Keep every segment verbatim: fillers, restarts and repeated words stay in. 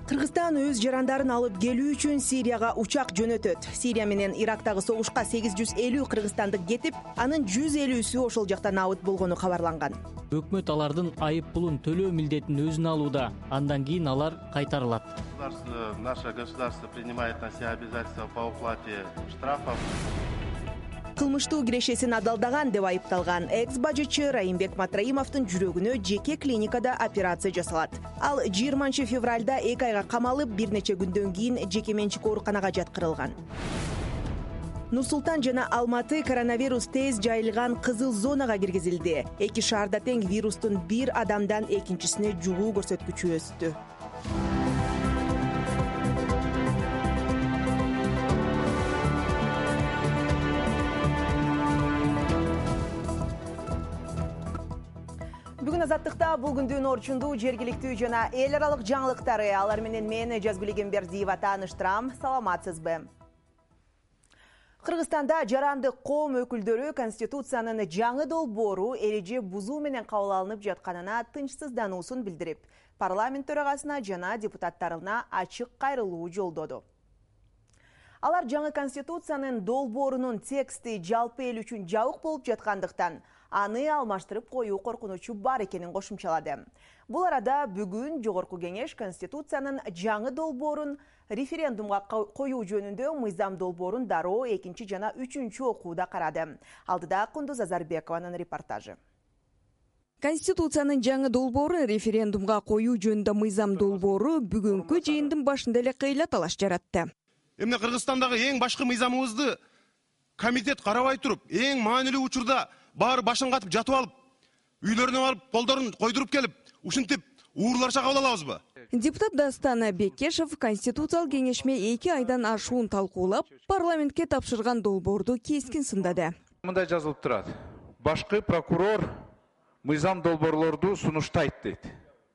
Кыргызстан өз жарандарын алып келүү үчүн Сирияга учак жөнөтөт. Сирия менен Ирактагы согушка сегиз жүз элүү кыргызстандык кетип, анын жүз элүүсү ошол жакта набыт болгону кабарланган. Өкмөт алардын айып пулун төлөө милдетин өзүнө алууда, андан кийин алар кайтарылат. Наше государство принимает на себя обязательства по уплате штрафов. Кылмыштуу кирешесин адалдаган деп айыпталган экс-бажычы Райымбек Матраимовдун жүрөгүнө жеке клиникада операция жасалат. Ал жыйырманчы февралда эки айга камалып, бир нече күндөн кийин жеке менчик ооруканага жаткырылган. Нур-Султан жана Алматы коронавирус тез жайылган кызыл зонага киргизилди. Эки шаарда тең вирустун бир адамдан экинчисине жугуу көрсөткүчү өстү. Бүгүн азаттыкта бул күндүн орчундуу жергиликтүү жана эл аралык жаңылыктары. Алар менен мен Жазгүл Эгембердиева тааныштырам. Саламатсызбы? Кыргызстанда жарандык коом өкүлдөрү Конституциянын жаңы долбоору эреже бузуу менен кабыл алынып жатканына тынчсыздануусун билдирип, парламент төрагасына жана депутаттарына ачык кайрылуу жолдоду. Алар жаңы Конституциянын долбоорунун тексти жалпы эл үчүн жабык болуп жаткандыктан аны алмаштырып коюу коркунучу бар экенин кошумчалады. Бул арада бүгүн Жогорку Кеңеш Конституциянын жаңы долбоорун референдумга коюу жөнүндө мыйзам долбоорун дароо экинчи жана үчүнчү окууда карады. Алдыда Кундуз Азарбекованын репортажы. Конституциянын жаңы долбоору референдумга коюу жөнүндө мыйзам долбоору бүгүнкү жыйындын башында эле кыйла талаш жаратты. Эмне Кыргызстандагы эң башкы мыйзамыбызды комитет карабай туруп, эң маанилүү учурда баары башын катып жатып алып, үйлөрүнө алып, колдорун койдуруп келип, ушинтип уурларча кабыл алабызбы? Депутат Дастан Бекешев Конституциялык кеңешме эки айдан ашуун талкуулап, парламентке тапшырган долбоорду кескин сындады. Мындай жазылып турат. Башкы прокурор мыйзам долбоорлорду сунуштайт дейт.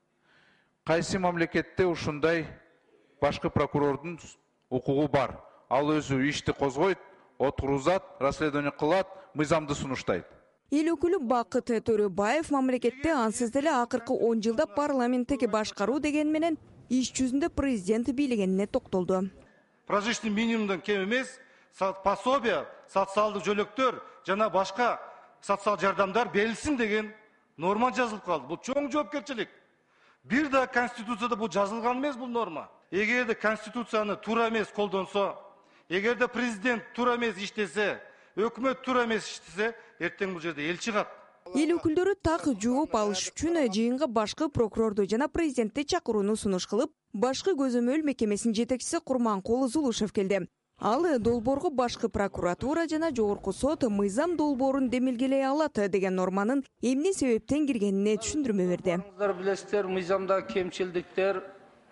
Кайсы мамлекетте ушундай башкы прокурордун укугу бар? Ал өзү ишти козгойт, отурузат, расследование кылат, мыйзамды сунуштайт. Эл өкүлү Бакыт Төрөбаев мамлекетте ансыз деле акыркы он жылда парламенттеги башкаруу деген менен иш жүзүндө президент бийлегенине токтолду. Прожиточный минимумдан кем эмес, пособие, социалдык жөлөктөр жана башка социал жардамдар берилсин деген норма жазылып калды. Бул чоң жоопкерчилик. Бир да Конституцияда бул жазылган эмес бул норма. Эгерде Конституцияны туура эмес колдонсо, эгерде президент туура эмес иштесе, өкмөт туура эмес иштесе, эртең бул жерде эл чыгат. Эл өкүлдөрү так жооп алыш үчүн жыйынга башкы прокурорду жана президентти чакырууну сунуш кылып, башкы көзөмөл мекемесинин жетекчиси Курманкул Зулушев келди. Ал долбоорго башкы прокуратура жана жогорку сот мыйзам долбоорун демилгелей алат деген норманын эмне себептен киргенине түшүндүрмө берди. Силер билесиздер, мыйзамда кемчилдиктер,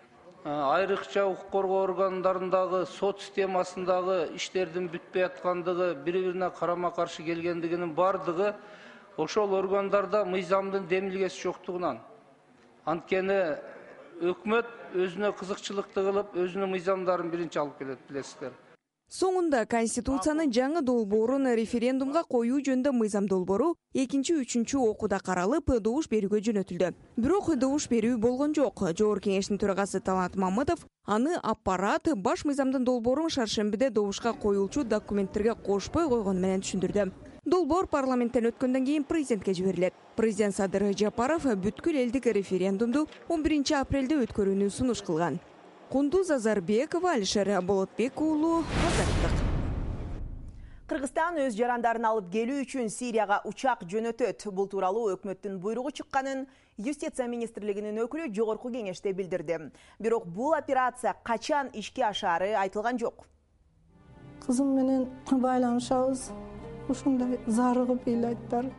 айрыкча укук коргоо органдарындагы сот системасындагы иштердин бүтпөй аткандыгы, бири-бирине карама-каршы келгендигинин бардыгы ошол органдарда мыйзамдын демилгеси жоктугунан. Анткени өкмөт өзүнө кызыкчылыкты кылып, өзүнүн мыйзамдарын биринчи алып келет, билесиздер. Соңунда Конституциянын жаңы долбоорун референдумга коюу жөнүндө мыйзам долбоору экинчи үчүнчү окууда каралып, добуш берүүгө жөнөтүлдү. Бирок добуш берүү болгон жок. Жогорку Кеңештин төрагасы Талант Мамытов аны аппарат баш мыйзамдын долбоорун шаршембиде добушка коюлчу документтерге кошпой койгону менен түшүндүрдү. Долбоор парламенттен өткөндөн кийин президентке жиберилет. Президент Садыр Жапаров бүткүл элдик референдумду он биринчи апрелде өткөрүүнү сунуш кылган. Кундуз Азарбекова, Алишер Болотбек уулу, Азаттык. Кыргызстан өз жарандарын алып келүү үчүн Сирияга учак жөнөтөт. Бул тууралуу өкмөттүн буйругу чыкканын Юстиция министрлигинин өкүлү Жогорку Кеңеште билдирди. Бирок бул операция качан ишке ашаары айтылган жок. Кызым менен байланышабыз, ушундай зарыгып ыйлайттар.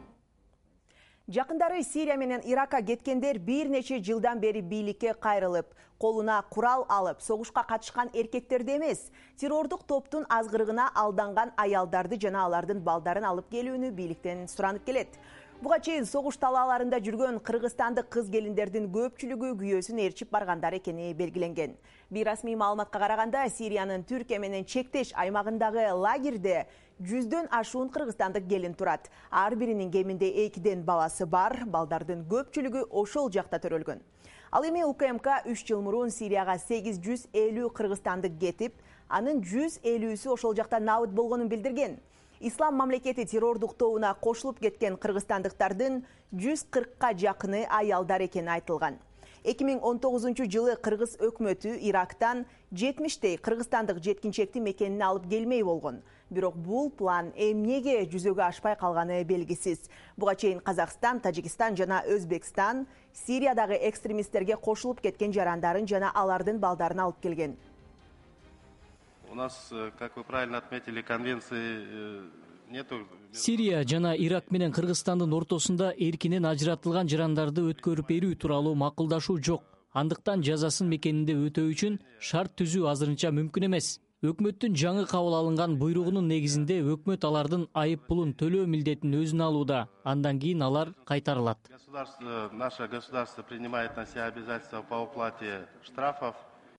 Жакындары Сирия менен Иракка кеткендер бир нече жылдан бери бийликке кайрылып, колуна курал алып, согушка катышкан эркектерди эмес, террордук топтун азгырыгына алданган аялдарды жана алардын балдарын алып келүүнү бийликтен суранып келет. Буга чейин согуш талааларында жүргөн кыргызстандык кыз келиндердин көпчүлүгү күйөөсүн ээрчип баргандар экени белгиленген. Бейрасмий маалыматка караганда, Сириянын Түркия менен чектеш аймагындагы лагерде жүздөн ашуун кыргызстандык келин турат. Ар биринин кеминде экиден баласы бар, балдардын көпчүлүгү ошол жакта төрөлгөн. Ал эми У К М К үч жыл мурун Сирияга сегиз жүз элүү кыргызстандык кетип, анын жүз элүүсү ошол жакта набыт болгонун билдирген. Ислам мамлекети террордук тобуна кошулуп кеткен кыргызстандыктардын жүз кыркка жакыны аялдар экени айтылган. эки миң он тогузунчу жылы кыргыз өкмөтү Ирактан жетимиштей кыргызстандык жеткинчекти мекенине алып келмей болгон. Бирок бул план эмнеге жүзөгө ашпай калганы белгисиз. Буга чейин Казакстан, Тажикстан жана Өзбекстан Сириядагы экстремисттерге кошулуп кеткен жарандарын жана алардын балдарын алып келген. У нас, как вы правильно отметили, конвенции нету. Сирия жана Ирак менен Кыргызстандын ортосунда эркинен ажыратылган жарандарды өткөрүп берүү тууралуу макулдашуу жок. Андыктан жазасын мекенинде өтөө үчүн шарт түзүү азырынча мүмкүн эмес. Өкмөттүн жаңы кабыл алынган буйругунун негизинде өкмөт алардын айып пулун төлөө милдетин өзүнө алууда. Андан кийин алар кайтарылат. Государство, наше государство принимает на себя обязательства по уплате штрафов.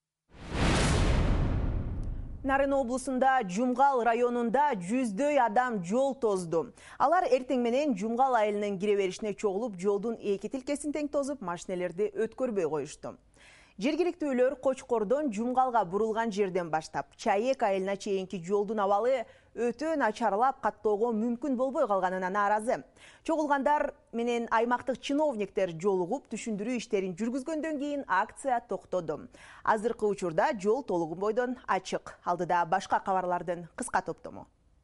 Нарын облусунда Жумгал районунда жүздөй адам жол тозду. Алар эртең менен Жумгал айылынын кире беришине чогулуп, жолдун эки тилкесин тең тозуп, машинелерди өткөрбөй коюшту. Жергиликтүүлөр Кочкордон Жумгалга бурулган жерден баштап, Чаек айылына чейинки жолдун абалы өтө начарлап, каттоого мүмкүн болбой калганына нааразы. Чогулгандар менен аймактык чиновниктер жолугуп, түшүндүрүү иштерин жүргүзгөндөн кийин акция токтоду. Азыркы учурда жол толугу бойдон ачык. Алдыда башка кабарлардын кыска топтому.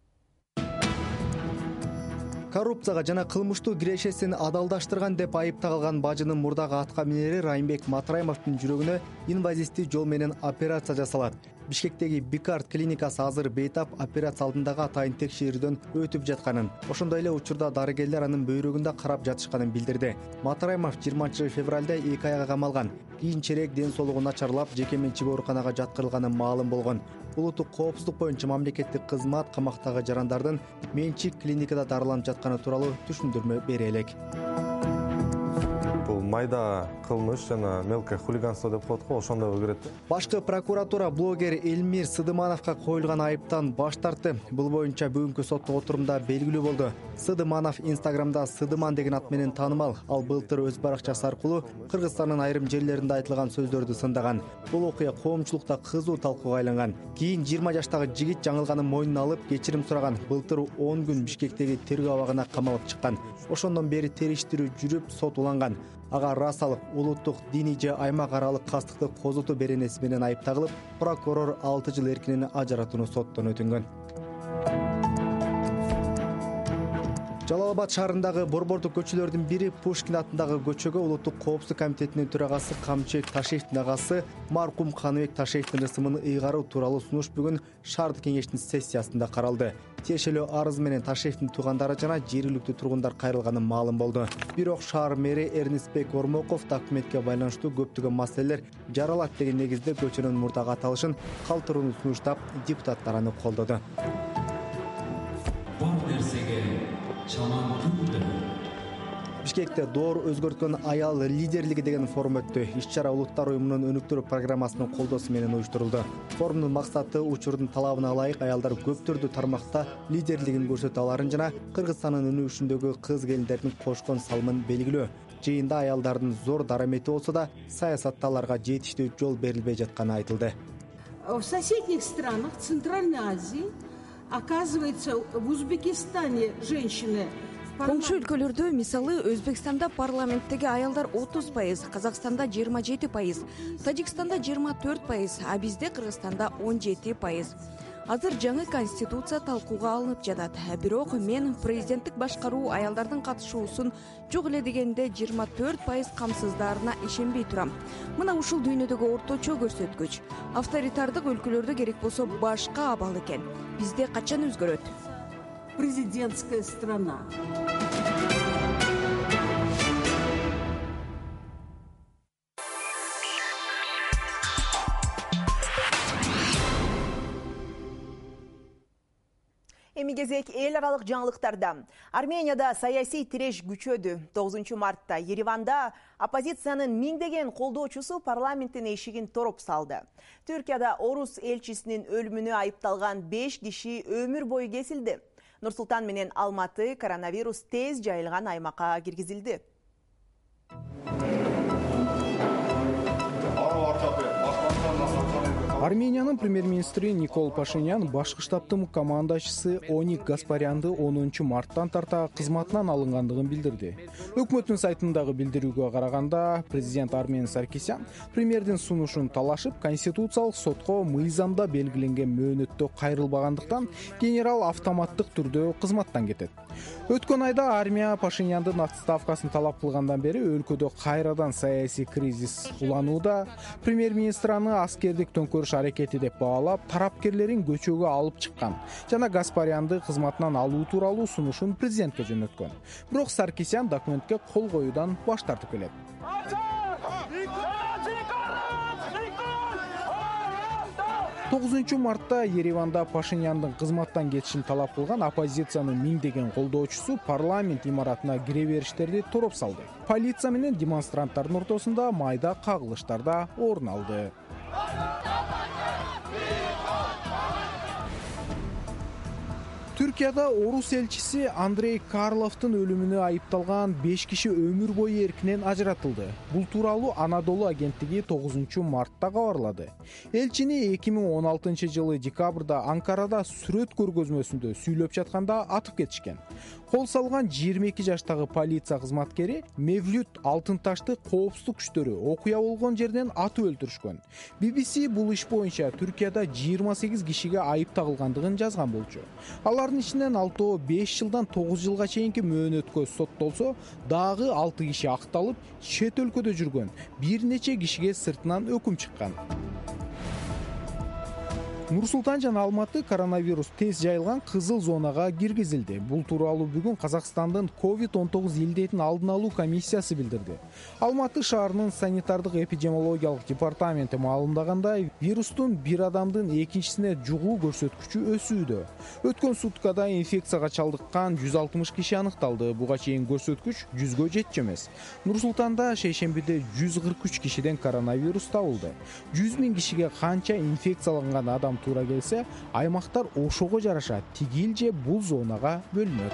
Коррупцияга жана кылмыштуу кирешесин адалдаштырган деп айыпталган бажынын мурдагы атка минери Райымбек Матраимовдун жүрөгүнө инвазивдүү жол менен операция жасалат. Бишкектеги Бикарт клиникасы азыр бейтап операция алдындагы атайын текшерүүдөн өтүп жатканын, ошондой эле учурда дарыгерлер анын бөйрөгүндө карап жатышканын билдирди. Матраимов жыйырманчы февралда эки айга камалган. Кийинчерээк ден соолугу начарлап, жеке менчик ооруканага жаткырылганы маалым болгон. Улуттук коопсуздук боюнча мамлекеттик кызмат камактагы жарандардын менчик клиникада дарыланып жатканы тууралуу түшүндүрмө бере элек. Бул майда кылмыш жана мелкое хулиганство деп коет го, ошондой кирет. Башкы прокуратура блогер Элмир Сыдымановго коюлган айыптан баш тартты. Бул боюнча бүгүнкү соттук отурумда белгилүү болду. Сыдыманов Инстаграмда Сыдыман деген ат менен таанымал. Ал былтыр өз баракчасы аркылуу Кыргызстандын айрым жерлеринде айтылган сөздөрдү сындаган. Бул окуя коомчулукта кызуу талкууга айланган. Кийин жыйырма жаштагы жигит жаңылганын мойнуна алып кечирим сураган. Былтыр он күн Бишкектеги тергөө абагына камалып чыккан. Ошондон бери териштирүү жүрүп, сот уланган. Ага Расалов улуттук диний же аймак аралык кастыкты козотуу беренеси менен айыпталып, прокурор алты жыл эркинен ажыратууну соттон өтүнгөн. Жалал Абад шаарындагы борбордук көчөлөрдүн бири Пушкин атындагы көчөгө улуттук коопсуздук комитетинин төрагасы Камчек Ташеевдин агасы маркум Каныбек Ташеевдин ысымын ыйгаруу тууралуу сунуш бүгүн шаардык кеңештин сессиясында каралды. Тиешелүү арыз менен Ташеевдин туугандары жана жергиликтүү тургундар кайрылганы маалым болду. Бирок шаар мэри Эрнестбек Ормоков документке байланыштуу көптөгөн маселелер жаралат деген негизде көчөнүн мурдагы аталышын калтырууну сунуштап, депутаттар аны колдоду. Бишкекте доор өзгөрткөн аял лидерлиги деген форум өттү. Иш-чара улуттар уюмунун өнүктүрүү программасынын колдоосу менен уюштурулду. Форумдун максаты учурдун талабына ылайык аялдар көп түрдүү тармакта лидерлигин көрсөтө аларын жана Кыргызстандын өнүгүшүндөгү кыз келиндердин кошкон салымын белгилөө. Жыйында аялдардын зор дарамети болсо да, саясатта аларга жетиштүү жол берилбей жатканы айтылды. В соседних странах Центральной Азии, оказывается, в Узбекистане женщины. Коңшу өлкөлөрдө, мисалы, Өзбекстанда парламенттеги аялдар отуз пайыз, Казакстанда жыйырма жети пайыз, Тажикстанда жыйырма төрт пайыз, а бизде Кыргызстанда он жети пайыз. Азыр жаңы конституция талкууга алынып жатат. Бирок мен президенттик башкаруу аялдардын катышуусун жок эле дегенде жыйырма төрт пайыз камсыздарына ишенбей турам. Мына ушул дүйнөдөгү орточо көрсөткүч. Авторитардык өлкөлөрдө керек болсо башка абал экен. Бизде качан өзгөрөт? Президентская страна. Эми кезек эл аралык жаңылыктарда. Арменияда саясий тиреш күчөдү. тогузунчу мартта Ереванда оппозициянын миңдеген колдоочусу парламенттин эшигин тороп салды. Түркияда орус элчисинин өлүмүнө айыпталган беш киши өмүр бою кесилди. Нур-Султан менен Алматы коронавирус тез жайылган аймакка киргизилди. Армениянын премьер-министри Никол Пашинян башкы штабтын командачысы Оник Гаспарянды онунчу марттан тарта кызматынан алынгандыгын билдирди. Өкмөттүн сайтындагы билдирүүгө караганда, президент Армен Саркисян премьердин сунушун талашып, конституциялык сотко мыйзамда белгиленген мөөнөттө кайрылбагандыктан генерал автоматтык түрдө кызматтан кетет. Өткөн айда армия Пашиняндын отставкасын талап кылгандан бери өлкөдө кайрадан саясий кризис уланууда. Премьер-министр аны аскердик төңкөрүш аракети деп баалап, тарапкерлерин көчөгө алып чыккан жана Гаспарянды кызматынан алуу тууралуу сунушун президентке жөнөткөн. Бирок Саркисян документке кол коюудан баш тартып келет. тогузунчу мартта Ереванда Пашиняндын кызматтан кетишин талап кылган оппозициянын миңдеген колдоочусу парламент имаратына кире бериштерди тороп салды. Полиция менен демонстранттардын ортосунда майда кагылыштар да орун алды. Түркияда орус элчиси Андрей Карловдун өлүмүнө айыпталган беш киши өмүр бою эркинен ажыратылды. Бул тууралуу Анадолу агенттиги тогузунчу мартта кабарлады. Элчини эки миң он алтынчы жылы декабрда Анкарада сүрөт көргөзмөсүндө сүйлөп жатканда атып кетишкен. Кол салган жыйырма эки жаштагы полиция кызматкери Мевлют Алтынташты коопсуздук күчтөрү окуя болгон жерден атып өлтүрүшкөн. би би си бул иш боюнча Түркияда жыйырма сегиз кишиге айып тагылгандыгын жазган болчу. Алардын ичинен алтоо беш жылдан тогуз жылга чейинки мөөнөткө соттолсо, дагы алты киши акталып, чет өлкөдө жүргөн. Бир нече кишиге сыртынан өкүм чыккан. Нур-Султан жана Алматы коронавирус тез жайылган кызыл зонага киргизилди. Бул тууралуу бүгүн Казакстандын ковид он тогуз илдетин алдын алуу комиссиясы билдирди. Алматы шаарынын санитардык эпидемиологиялык департаменти маалымдагандай, вирустун бир адамдын экинчисине жугуу көрсөткүчү өсүүдө. Өткөн суткада инфекцияга чалдыккан жүз алтымыш киши аныкталды. Буга чейин көрсөткүч жүзгө жетчү эмес. Нур-Султанда шейшембиде жүз кырк үч кишиден коронавирус табылды. жүз миң кишиге канча инфекцияланган адам туура келсе, аймактар ошого жараша тигил же бул зонага бөлүнөт.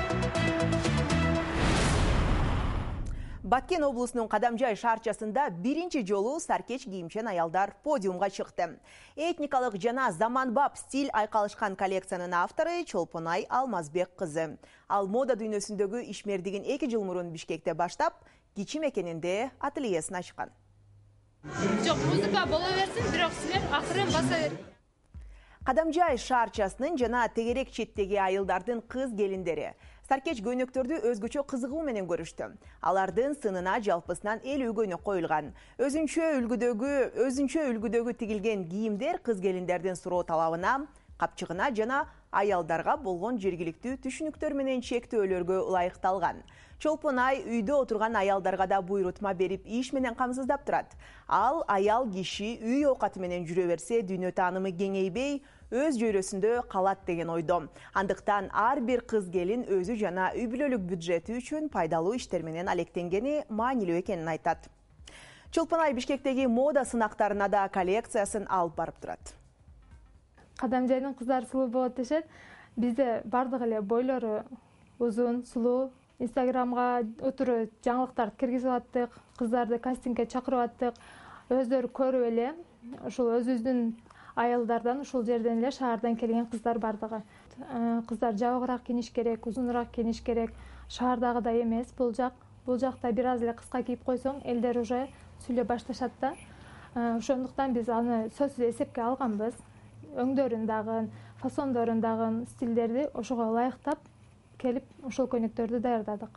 Баткен облусунун Кадамжай шаарчасында биринчи жолу саркеч кийимчен аялдар подиумга чыкты. Этникалык жана заманбап стиль айкалышкан коллекциянын автору Чолпонай Алмазбек кызы. Ал мода дүйнөсүндөгү ишмердигин эки жыл мурун Бишкекте баштап, кичи мекенинде ательесин ачкан. Жок, музыка боло берсин, бирок силер акырын баса бериңиз. Кадамжай шаарчасынын жана тегерек четтеги айылдардын кыз келиндери саркеч көйнөктөрдү өзгөчө кызыгуу менен көрүштү. Алардын сынына жалпысынан элүү көйнөк коюлган. Өзүнчө үлгүдөгү өзүнчө үлгүдөгү тигилген кийимдер кыз келиндердин суроо талабына, капчыгына жана аялдарга болгон жергиликтүү түшүнүктөр менен чектөөлөргө ылайыкталган. Чолпонай үйдө отурган аялдарга да буйрутма берип иш менен камсыздап турат. Ал аял киши үй оокаты менен жүрө берсе, дүйнө таанымы кеңейбей, өз жойросундө калат деген ойдо. Андыктан ар бир кыз келин өзү жана үй бүлөлүк бюджети үчүн пайдалуу иштер менен алектенгени маанилүү экенин айтат. Чолпонай Бишкектеги мода сынактарына да коллекциясын алып барып турат. Кадамжайдын кыздары сулуу болот дешет. Бизде бардык эле бойлору узун, сулуу. Инстаграмга отуруп жаңылыктарды киргизип аттык, кыздарды кастингге чакырып аттык. Өздөрү көрүп эле, ушул өзүбүздүн айылдардан, ушул жерден эле шаардан келген кыздар бардыгы. Кыздар жабыгыраак кийиниш керек, узунураак кийиниш керек. Шаардагыдай эмес, бул жак. Бул жакта бир аз эле кыска кийип койсоң, элдер уже сүйлөп башташат да. Ошондуктан биз аны сөзсүз эсепке алганбыз. Өңдөрүн дагы, фасондорун дагы, стилдерди ошого ылайыктап келип, ошол көйнөктөрдү даярдадык.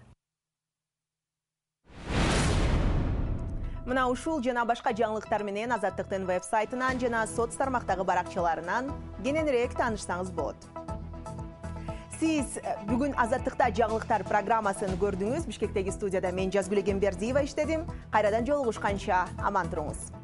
Мына ушул жана башка жаңылыктар менен Азаттыктын веб-сайтынан жана соц тармактагы баракчаларынан кененирээк таанышсаңыз болот. Сиз бүгүн Азаттыкта жаңылыктар программасын көрдүңүз. Бишкектеги студияда мен Жазгүл Эгембердиева иштедим. Кайрадан жолугушканча аман туруңуз.